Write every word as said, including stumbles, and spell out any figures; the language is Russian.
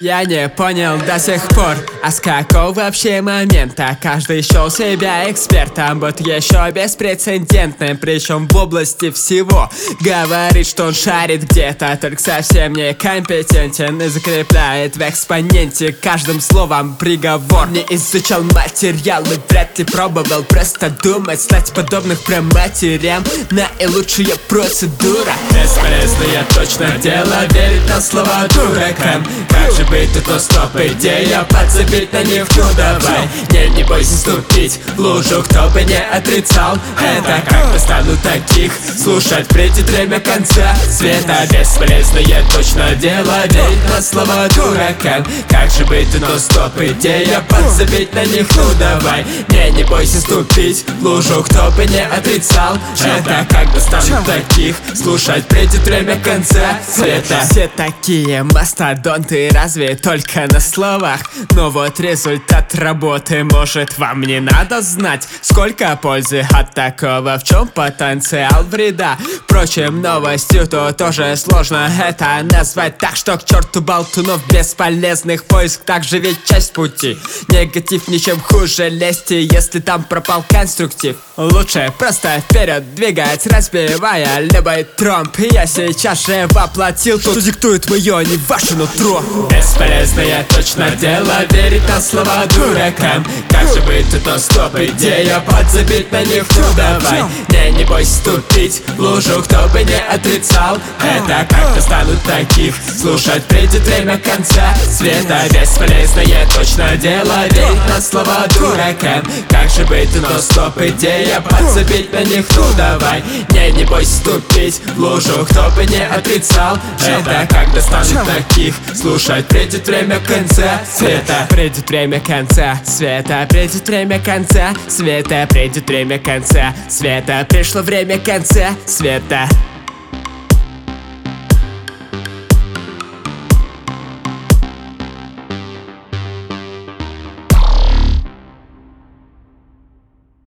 Я не понял до сих пор, а с какого вообще момента каждый счел себя экспертом, вот еще беспрецедентным, причем в области всего. Говорит, что он шарит где-то, только совсем не компетентен, и закрепляет в экспоненте каждым словом приговор. Не изучал материалы, вряд ли пробовал просто думать, стать подобных прям матерям наилучшая процедура. Бесполезное точно дело, верить на слова дуракам. Как же быть, это стоп идея, подзабить на них, ну давай. Не, не бойся ступить в лужу, кто бы не отрицал. Это как достану таких, слушать придет время конца света. Бесполезное точно дело, верить на слова дуракам. Как же быть, это стоп идея, подзабить на них, ну давай. Не, не бойся ступить в лужу, кто бы не отрицал. Это как достану таких, слушать придет время конца света. Все такие мастодонты, разве только на словах? Но вот результат работы, может, вам не надо знать, сколько пользы от такого, в чем потенциал вреда. Впрочем, новостью то тоже сложно это назвать, так что к черту болтунов бесполезных поиск, также ведь часть пути. Негатив ничем хуже лести, если там пропал конструктив. Лучше просто вперед двигать, разбивая любой тромб. Я сейчас же воплотил то, что диктует мое, а не ваше нутро. Бесполезное точно дело, верить на слова дуракам. Как же быть, это стоп идея, подзабить на них, ну давай. Не, не бойся ступить в лужу, кто бы не отрицал. Это как достанут таких, слушать придет время конца света. Бесполезное точно дело, верить на слова дуракам. Как же быть, это стоп идея, подзабить на них, ну давай. Не, не бойся ступить в лужу, кто бы не отрицал. Это как достанут таких, слушать придет время конца света. Придет время конца света, придет время конца света, придет время конца света, пришло время конца света.